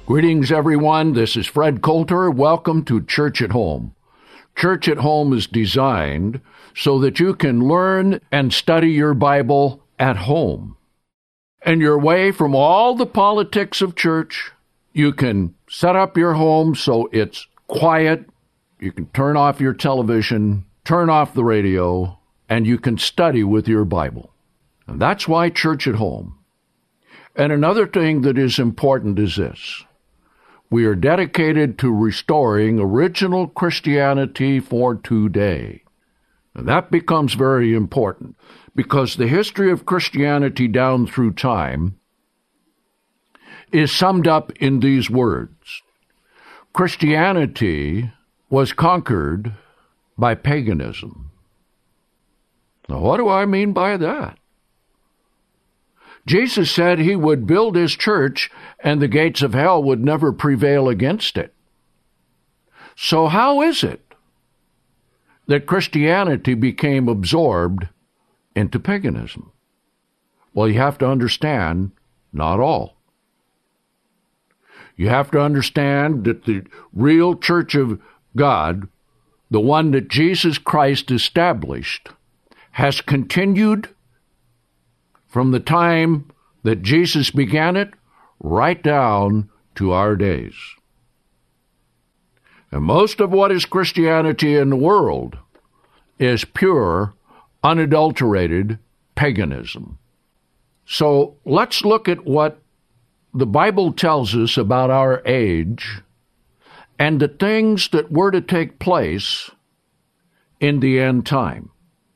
Greetings, everyone. This is Fred Coulter. Welcome to Church at Home. Church at Home is designed so that you can learn and study your Bible at home. And you're away from all the politics of church. You can set up your home so it's quiet. You can turn off your television, turn off the radio, and you can study with your Bible. And that's why Church at Home. And another thing that is important is this. We are dedicated to restoring original Christianity for today. And that becomes very important because the history of Christianity down through time is summed up in these words. Christianity was conquered by paganism. Now, what do I mean by that? Jesus said he would build his church and the gates of hell would never prevail against it. So how is it that Christianity became absorbed into paganism? Well, you have to understand, not all. You have to understand that the real church of God, the one that Jesus Christ established, has continued from the time that Jesus began it right down to our days. And most of what is Christianity in the world is pure, unadulterated paganism. So let's look at what the Bible tells us about our age and the things that were to take place in the end time.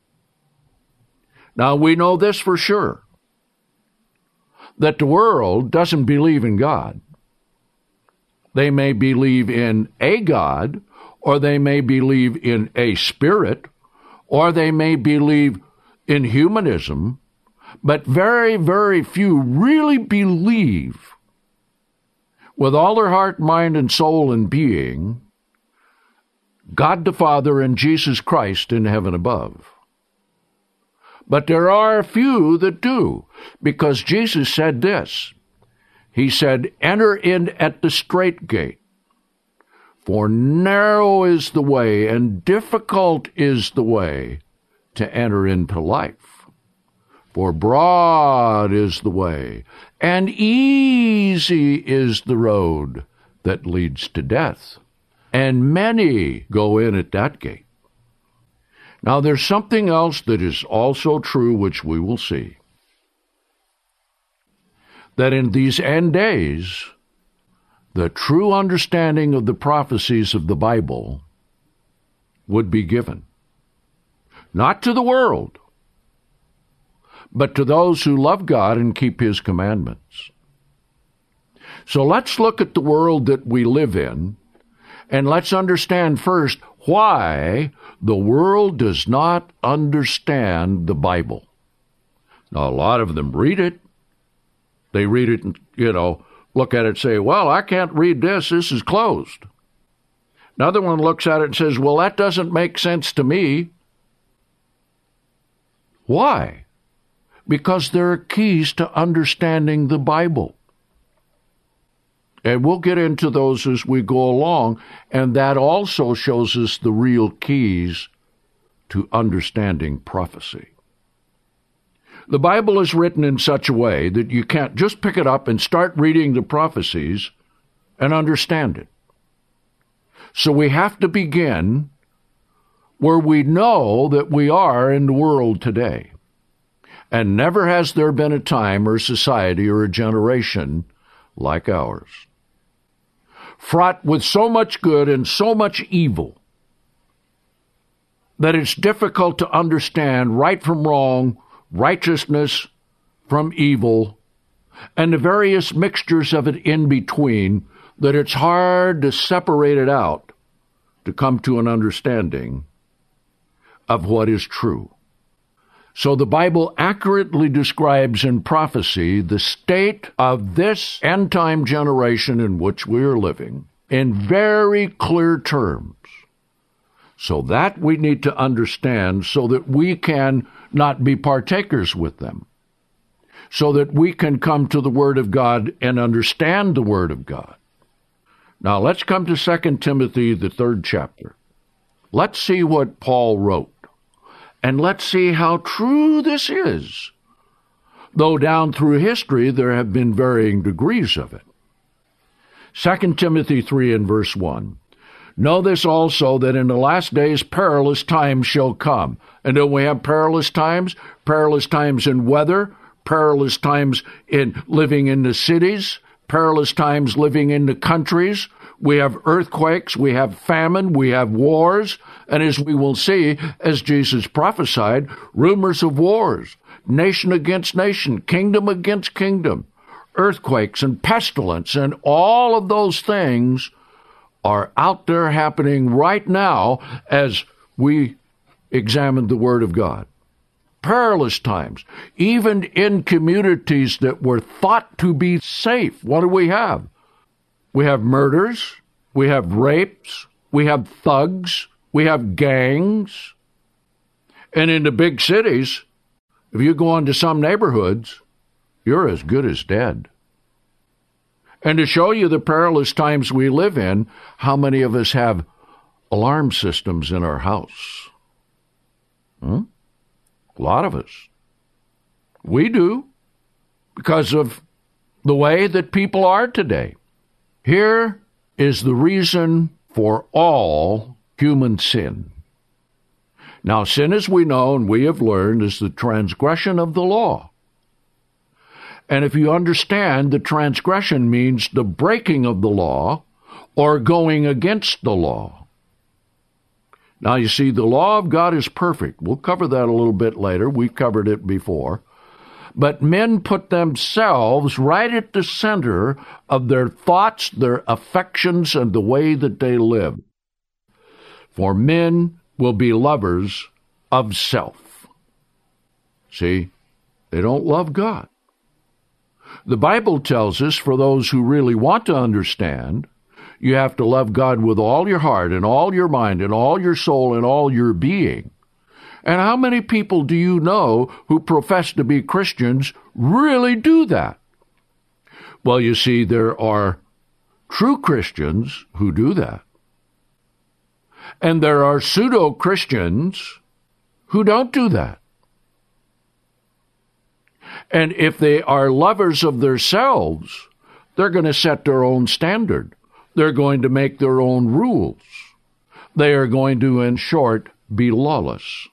Now, we know this for sure, that the world doesn't believe in God. They may believe in a God, or they may believe in a spirit, or they may believe in humanism, but very, very few really believe with all their heart, mind, and soul and being God the Father and Jesus Christ in heaven above. But there are a few that do, because Jesus said this. He said, enter in at the strait gate, for narrow is the way and difficult is the way to enter into life. For broad is the way and easy is the road that leads to death, and many go in at that gate. Now, there's something else that is also true, which we will see. That in these end days, the true understanding of the prophecies of the Bible would be given. Not to the world, but to those who love God and keep His commandments. So let's look at the world that we live in, and let's understand first why the world does not understand the Bible. Now, a lot of them read it. They read it and, look at it and say, well, I can't read this. This is closed. Another one looks at it and says, well, that doesn't make sense to me. Why? Because there are keys to understanding the Bible. And we'll get into those as we go along, and that also shows us the real keys to understanding prophecy. The Bible is written in such a way that you can't just pick it up and start reading the prophecies and understand it. So we have to begin where we know that we are in the world today. And never has there been a time or society or a generation like ours, fraught with so much good and so much evil that it's difficult to understand right from wrong, righteousness from evil, and the various mixtures of it in between, that it's hard to separate it out to come to an understanding of what is true. So the Bible accurately describes in prophecy the state of this end-time generation in which we are living in very clear terms. So that we need to understand so that we can not be partakers with them, so that we can come to the Word of God and understand the Word of God. Now let's come to 2 Timothy, the 3rd chapter. Let's see what Paul wrote, and let's see how true this is, though down through history there have been varying degrees of it. 2 Timothy 3 and verse 1. Know this also, that in the last days perilous times shall come. And don't we have perilous times? Perilous times in weather, perilous times in living in the cities, perilous times living in the countries. We have earthquakes, we have famine, we have wars, and as we will see, as Jesus prophesied, rumors of wars, nation against nation, kingdom against kingdom, earthquakes and pestilence, and all of those things are out there happening right now as we examine the Word of God. Perilous times, even in communities that were thought to be safe. What do we have? We have murders, we have rapes, we have thugs, we have gangs. And in the big cities, if you go into some neighborhoods, you're as good as dead. And to show you the perilous times we live in, how many of us have alarm systems in our house? A lot of us. We do, because of the way that people are today. Here is the reason for all human sin. Now, sin, as we know and we have learned, is the transgression of the law. And if you understand, the transgression means the breaking of the law or going against the law. Now, you see, the law of God is perfect. We'll cover that a little bit later. We've covered it before. But men put themselves right at the center of their thoughts, their affections, and the way that they live. For men will be lovers of self. See, they don't love God. The Bible tells us, for those who really want to understand, you have to love God with all your heart and all your mind and all your soul and all your being. And how many people do you know who profess to be Christians really do that? Well, you see, there are true Christians who do that. And there are pseudo-Christians who don't do that. And if they are lovers of themselves, they're going to set their own standard. They're going to make their own rules. They are going to, in short, be lawless.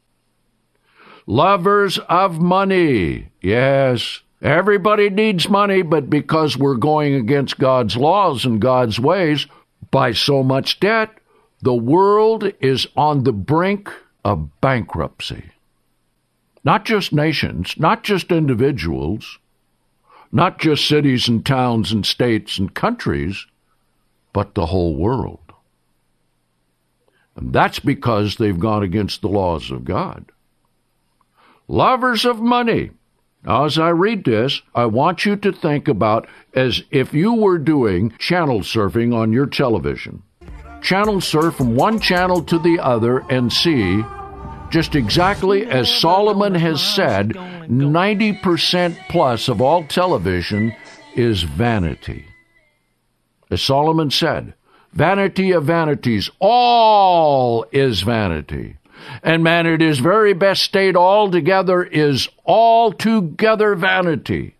Lovers of money. Yes, everybody needs money, but because we're going against God's laws and God's ways, by so much debt, the world is on the brink of bankruptcy. Not just nations, not just individuals, not just cities and towns and states and countries, but the whole world. And that's because they've gone against the laws of God. Lovers of money. Now, as I read this, I want you to think about as if you were doing channel surfing on your television. Channel surf from one channel to the other and see, just exactly as Solomon has said, 90% plus of all television is vanity. As Solomon said, vanity of vanities, all is vanity. And man, at his very best state altogether is altogether vanity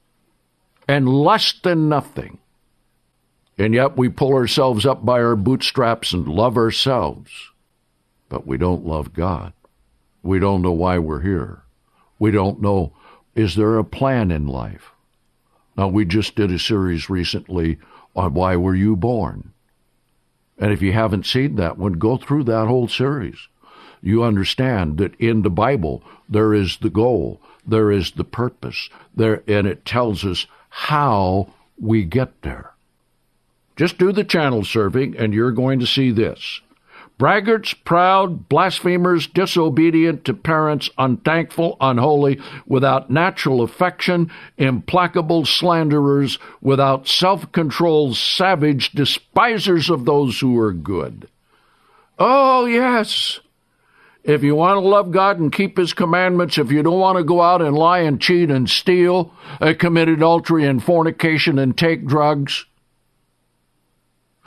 and less than nothing. And yet we pull ourselves up by our bootstraps and love ourselves. But we don't love God. We don't know why we're here. We don't know, is there a plan in life? Now, we just did a series recently on why were you born? And if you haven't seen that one, go through that whole series. You understand that in the Bible, there is the goal, there is the purpose, there, and it tells us how we get there. Just do the channel surfing, and you're going to see this. Braggarts, proud, blasphemers, disobedient to parents, unthankful, unholy, without natural affection, implacable slanderers, without self-control, savage, despisers of those who are good. Oh, yes. If you want to love God and keep His commandments, if you don't want to go out and lie and cheat and steal, commit adultery and fornication and take drugs,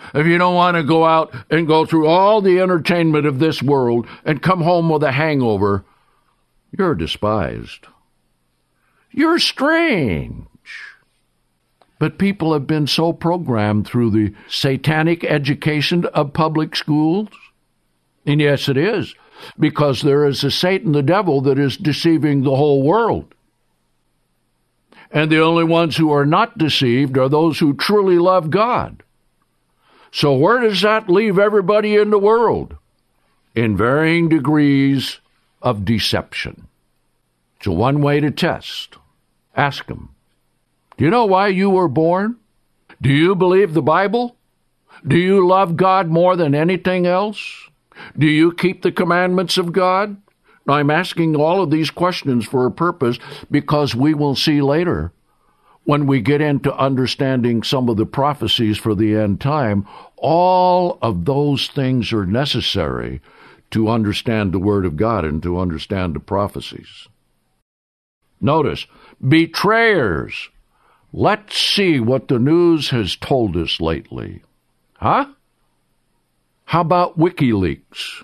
if you don't want to go out and go through all the entertainment of this world and come home with a hangover, you're despised. You're strange. But people have been so programmed through the satanic education of public schools. And yes, it is, because there is a Satan, the devil, that is deceiving the whole world. And the only ones who are not deceived are those who truly love God. So where does that leave everybody in the world? In varying degrees of deception. So one way to test. Ask them, do you know why you were born? Do you believe the Bible? Do you love God more than anything else? Do you keep the commandments of God? Now, I'm asking all of these questions for a purpose, because we will see later, when we get into understanding some of the prophecies for the end time, all of those things are necessary to understand the Word of God and to understand the prophecies. Notice, betrayers. Let's see what the news has told us lately. Huh? How about WikiLeaks?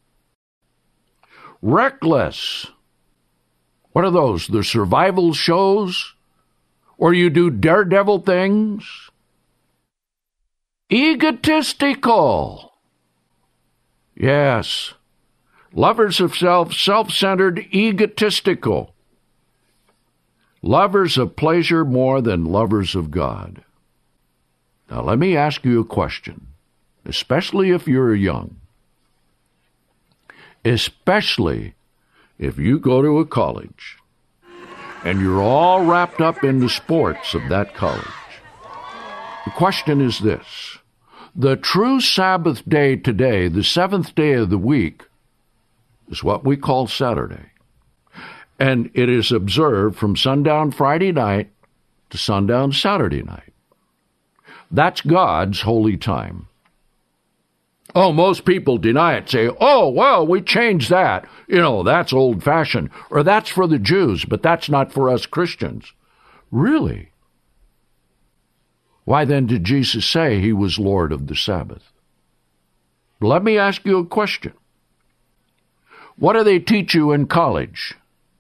Reckless. What are those? The survival shows? Or you do daredevil things? Egotistical. Yes. Lovers of self, self-centered, egotistical. Lovers of pleasure more than lovers of God. Now let me ask you a question, especially if you're young. Especially if you go to a college and you're all wrapped up in the sports of that college. The question is this. The true Sabbath day today, the seventh day of the week, is what we call Saturday. And it is observed from sundown Friday night to sundown Saturday night. That's God's holy time. Oh, most people deny it, say, oh, well, we changed that. That's old-fashioned. Or that's for the Jews, but that's not for us Christians. Really? Why then did Jesus say he was Lord of the Sabbath? Let me ask you a question. What do they teach you in college?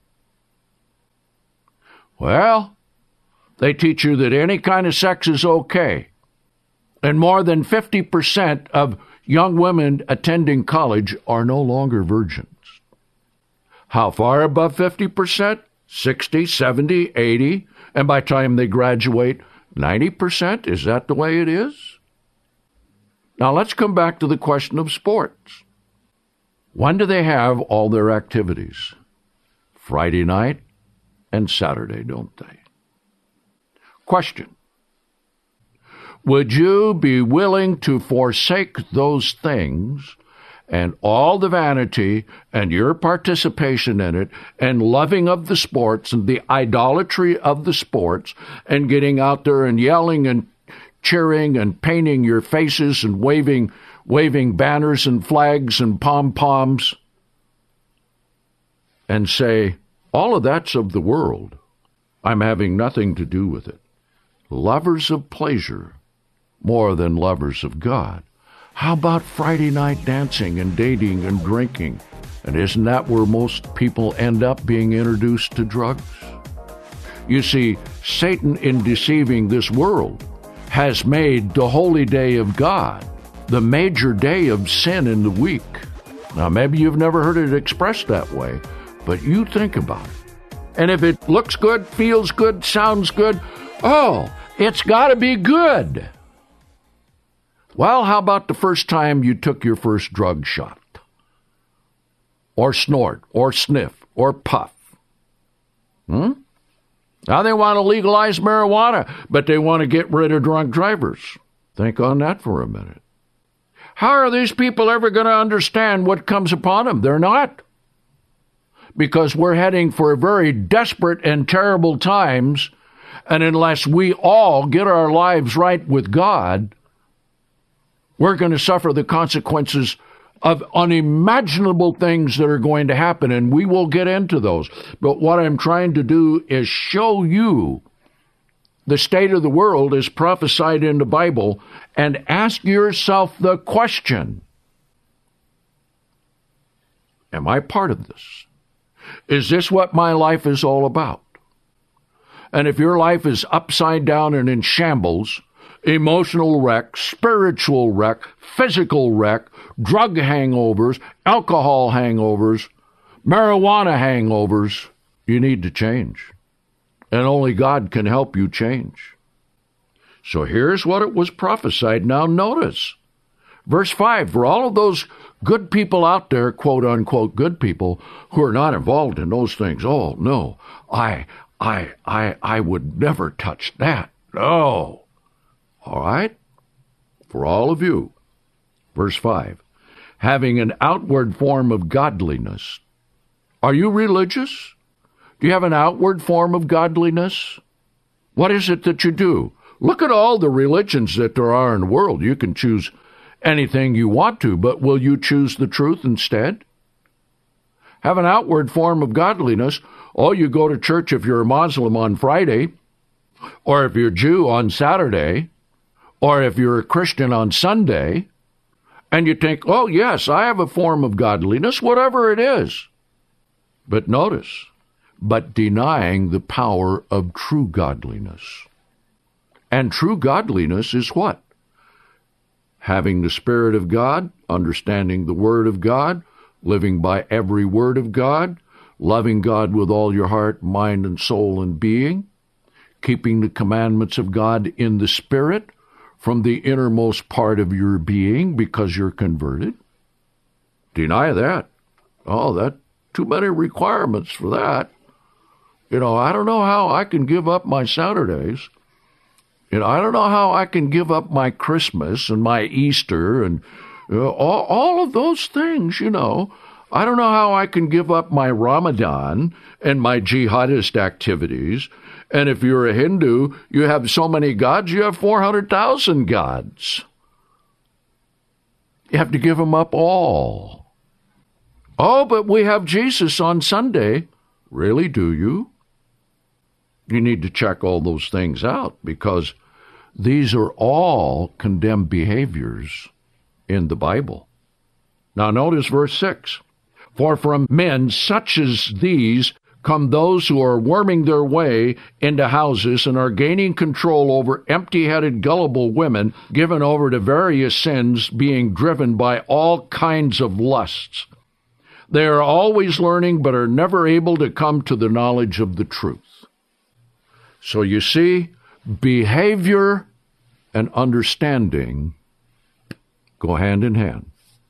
Well, they teach you that any kind of sex is okay. And more than 50% of young women attending college are no longer virgins. How far above 50%? 60, 70, 80. And by the time they graduate, 90%? Is that the way it is? Now let's come back to the question of sports. When do they have all their activities? Friday night and Saturday, don't they? Question. Would you be willing to forsake those things and all the vanity and your participation in it and loving of the sports and the idolatry of the sports and getting out there and yelling and cheering and painting your faces and waving banners and flags and pom-poms and say, all of that's of the world. I'm having nothing to do with it. Lovers of pleasure more than lovers of God. How about Friday night dancing and dating and drinking? And isn't that where most people end up being introduced to drugs? You see, Satan, in deceiving this world, has made the holy day of God the major day of sin in the week. Now, maybe you've never heard it expressed that way, but you think about it. And if it looks good, feels good, sounds good, oh, it's got to be good. Well, how about the first time you took your first drug shot? Or snort, or sniff, or puff? Now they want to legalize marijuana, but they want to get rid of drunk drivers. Think on that for a minute. How are these people ever going to understand what comes upon them? They're not. Because we're heading for very desperate and terrible times, and unless we all get our lives right with God, we're going to suffer the consequences of unimaginable things that are going to happen, and we will get into those. But what I'm trying to do is show you the state of the world is prophesied in the Bible and ask yourself the question, am I part of this? Is this what my life is all about? And if your life is upside down and in shambles, emotional wreck, spiritual wreck, physical wreck, drug hangovers, alcohol hangovers, marijuana hangovers, you need to change. And only God can help you change. So here's what it was prophesied. Now notice, verse 5, for all of those good people out there, quote unquote good people, who are not involved in those things, oh no, I would never touch that. No. All right? For all of you. Verse 5. Having an outward form of godliness. Are you religious? Do you have an outward form of godliness? What is it that you do? Look at all the religions that there are in the world. You can choose anything you want to, but will you choose the truth instead? Have an outward form of godliness. Oh, you go to church if you're a Muslim on Friday, or if you're a Jew on Saturday, or if you're a Christian on Sunday, and you think, oh, yes, I have a form of godliness, whatever it is. But notice, but denying the power of true godliness. And true godliness is what? Having the Spirit of God, understanding the Word of God, living by every word of God, loving God with all your heart, mind, and soul and being, keeping the commandments of God in the Spirit from the innermost part of your being because you're converted. Deny that. Oh, that's too many requirements for that. I don't know how I can give up my Saturdays. I don't know how I can give up my Christmas and my Easter and all of those things, I don't know how I can give up my Ramadan and my jihadist activities. And if you're a Hindu, you have so many gods, you have 400,000 gods. You have to give them up all. Oh, but we have Jesus on Sunday. Really, do you? You need to check all those things out because these are all condemned behaviors in the Bible. Now notice verse 6. For from men such as these come those who are worming their way into houses and are gaining control over empty-headed, gullible women given over to various sins, being driven by all kinds of lusts. They are always learning but are never able to come to the knowledge of the truth. So you see, behavior and understanding go hand in hand.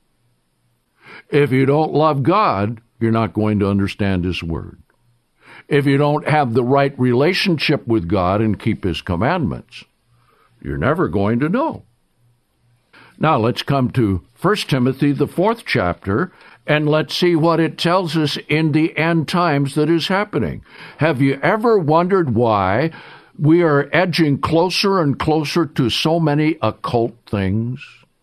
If you don't love God, you're not going to understand His Word. If you don't have the right relationship with God and keep His commandments, you're never going to know. Now let's come to 1 Timothy, the 4th chapter, and let's see what it tells us in the end times that is happening. Have you ever wondered why we are edging closer and closer to so many occult things?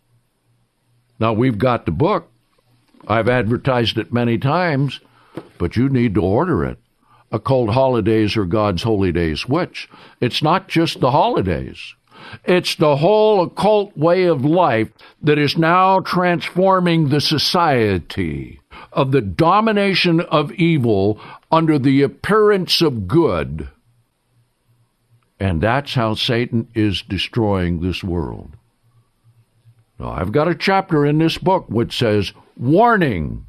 Now, we've got the book. I've advertised it many times, but you need to order it. Occult Holidays or God's Holy Days, which? It's not just the holidays. It's the whole occult way of life that is now transforming the society of the domination of evil under the appearance of good. And that's how Satan is destroying this world. Now, I've got a chapter in this book which says, warning,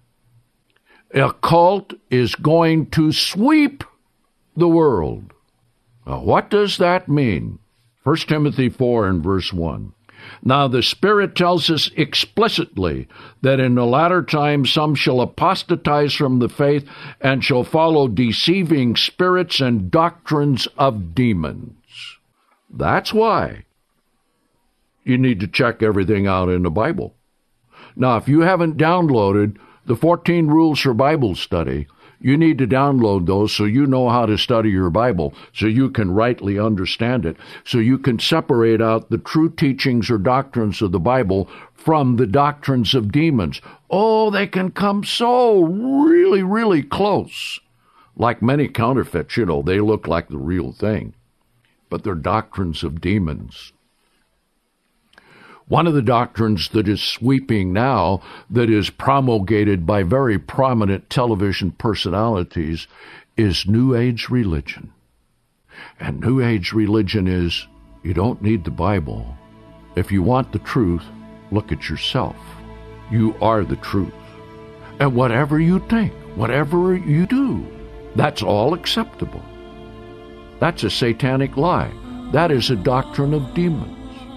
a cult is going to sweep the world. Now, what does that mean? 1 Timothy 4 and verse 1. Now the Spirit tells us explicitly that in the latter time some shall apostatize from the faith and shall follow deceiving spirits and doctrines of demons. That's why you need to check everything out in the Bible. Now, if you haven't downloaded the 14 Rules for Bible Study, you need to download those so you know how to study your Bible, so you can rightly understand it, so you can separate out the true teachings or doctrines of the Bible from the doctrines of demons. Oh, they can come so really, really close. Like many counterfeits, they look like the real thing. but they're doctrines of demons. One of the doctrines that is sweeping now, that is promulgated by very prominent television personalities, is New Age religion. And New Age religion is, you don't need the Bible. If you want the truth, look at yourself. You are the truth. And whatever you think, whatever you do, that's all acceptable. That's a satanic lie. That is a doctrine of demons.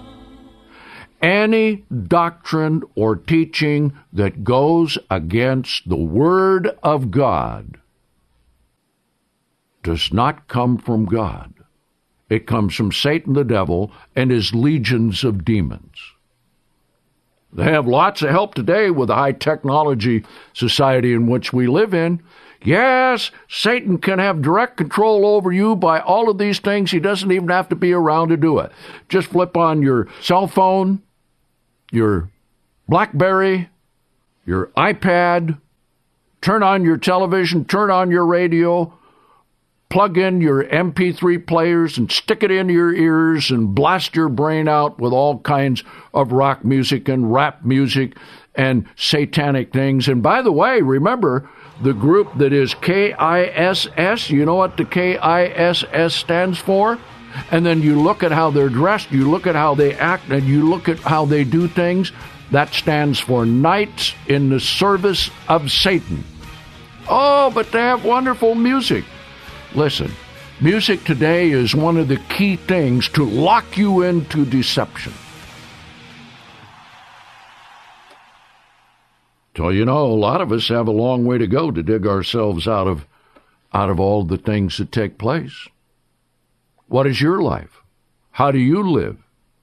Any doctrine or teaching that goes against the Word of God does not come from God. It comes from Satan the devil and his legions of demons. They have lots of help today with the high technology society in which we live in. Yes, Satan can have direct control over you by all of these things. He doesn't even have to be around to do it. Just flip on your cell phone, your BlackBerry, your iPad, turn on your television, turn on your radio, plug in your MP3 players and stick it in your ears and blast your brain out with all kinds of rock music and rap music and satanic things. And by the way, remember the group that is KISS, you know what the KISS stands for? And then you look at how they're dressed, you look at how they act, and you look at how they do things. That stands for Knights in the Service of Satan. Oh, but they have wonderful music. Listen, music today is one of the key things to lock you into deception. So, you know, a lot of us have a long way to go to dig ourselves out of all the things that take place. What is your life? How do you live?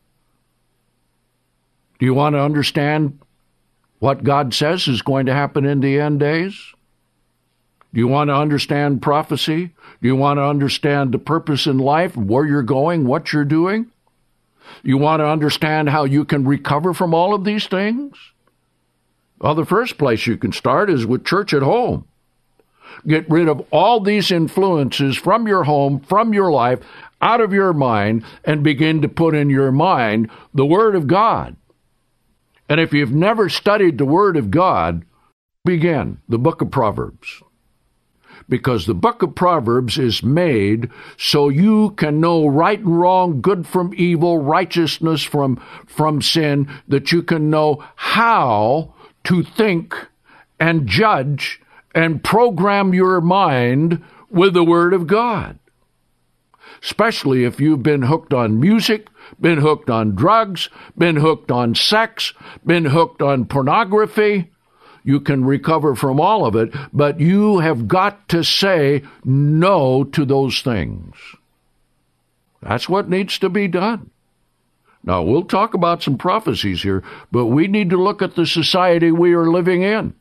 Do you want to understand what God says is going to happen in the end days? Do you want to understand prophecy? Do you want to understand the purpose in life, where you're going, what you're doing? You want to understand how you can recover from all of these things? Well, the first place you can start is with church at home. Get rid of all these influences from your home, from your life, out of your mind, and begin to put in your mind the Word of God. And if you've never studied the Word of God, begin the book of Proverbs. Because the book of Proverbs is made so you can know right and wrong, good from evil, righteousness from sin, that you can know how to think and judge and program your mind with the Word of God. Especially if you've been hooked on music, been hooked on drugs, been hooked on sex, been hooked on pornography. You can recover from all of it, but you have got to say no to those things. That's what needs to be done. Now, we'll talk about some prophecies here, but we need to look at the society we are living in.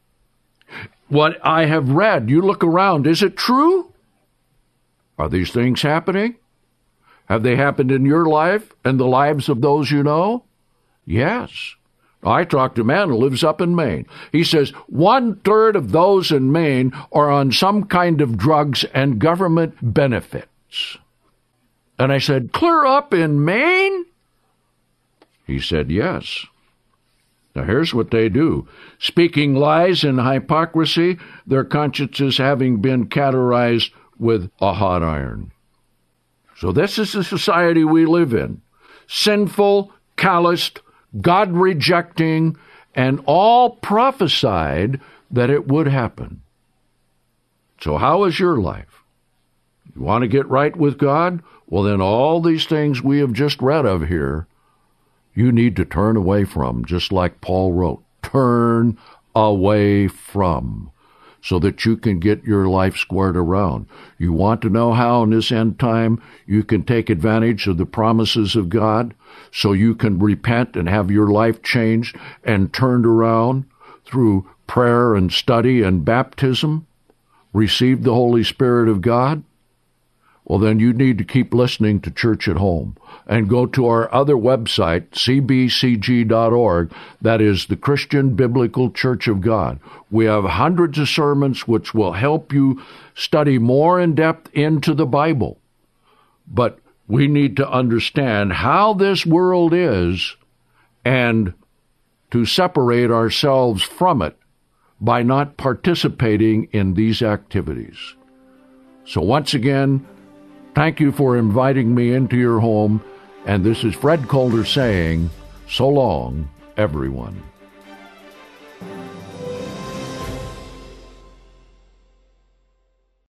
What I have read, you look around, is it true? Are these things happening? Have they happened in your life and the lives of those you know? Yes. I talked to a man who lives up in Maine. He says 1/3 of those in Maine are on some kind of drugs and government benefits. And I said, clear up in Maine? He said, yes. Now here's what they do. Speaking lies and hypocrisy, their consciences having been cauterized with a hot iron. So this is the society we live in. Sinful, calloused, God-rejecting, and all prophesied that it would happen. So how is your life? You want to get right with God? Well, then all these things we have just read of here, you need to turn away from, just like Paul wrote. Turn away from, so that you can get your life squared around. You want to know how in this end time you can take advantage of the promises of God, so you can repent and have your life changed and turned around through prayer and study and baptism, receive the Holy Spirit of God? Well, then you need to keep listening to Church at Home and go to our other website, cbcg.org. That is the Christian Biblical Church of God. We have hundreds of sermons which will help you study more in depth into the Bible. But We need to understand how this world is and to separate ourselves from it by not participating in these activities. So once again, thank you for inviting me into your home, and this is Fred Calder saying, so long, everyone.